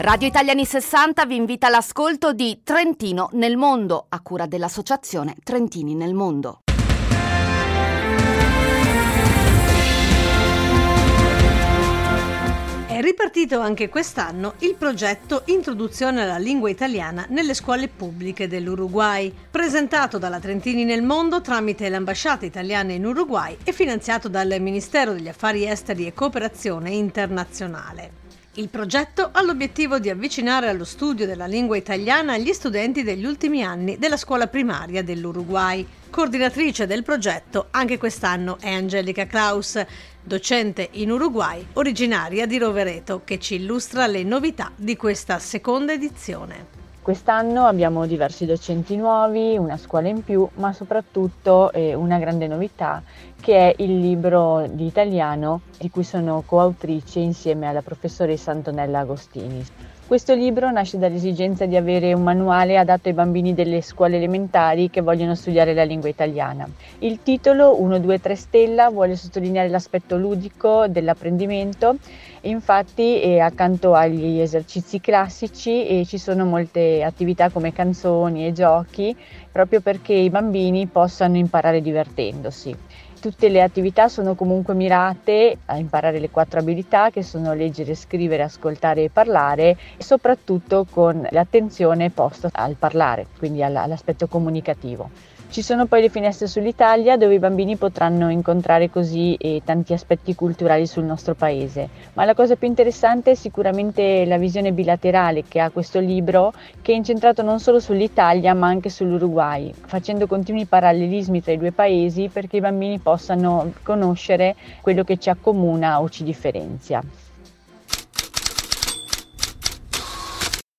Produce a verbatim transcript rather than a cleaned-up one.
Radio Italiani sessanta vi invita all'ascolto di Trentino nel mondo, a cura dell'associazione Trentini nel mondo. È ripartito anche quest'anno il progetto Introduzione alla lingua italiana nelle scuole pubbliche dell'Uruguay, presentato dalla Trentini nel mondo tramite l'ambasciata italiana in Uruguay e finanziato dal Ministero degli Affari Esteri e Cooperazione Internazionale. Il progetto ha l'obiettivo di avvicinare allo studio della lingua italiana gli studenti degli ultimi anni della scuola primaria dell'Uruguay. Coordinatrice del progetto anche quest'anno è Angelica Kraus, docente in Uruguay, originaria di Rovereto, che ci illustra le novità di questa seconda edizione. Quest'anno abbiamo diversi docenti nuovi, una scuola in più, ma soprattutto eh, una grande novità che è il libro di italiano di cui sono coautrice insieme alla professoressa Antonella Agostini. Questo libro nasce dall'esigenza di avere un manuale adatto ai bambini delle scuole elementari che vogliono studiare la lingua italiana. Il titolo uno due tre stella vuole sottolineare l'aspetto ludico dell'apprendimento e infatti eh, accanto agli esercizi classici eh, ci sono molte attività come canzoni e giochi proprio perché i bambini possano imparare divertendosi. Tutte le attività sono comunque mirate a imparare le quattro abilità che sono leggere, scrivere, ascoltare e parlare e soprattutto con l'attenzione posta al parlare, quindi all'aspetto comunicativo. Ci sono poi le finestre sull'Italia dove i bambini potranno incontrare così eh, tanti aspetti culturali sul nostro paese, ma la cosa più interessante è sicuramente la visione bilaterale che ha questo libro, che è incentrato non solo sull'Italia ma anche sull'Uruguay, facendo continui parallelismi tra i due paesi perché i bambini possano conoscere quello che ci accomuna o ci differenzia.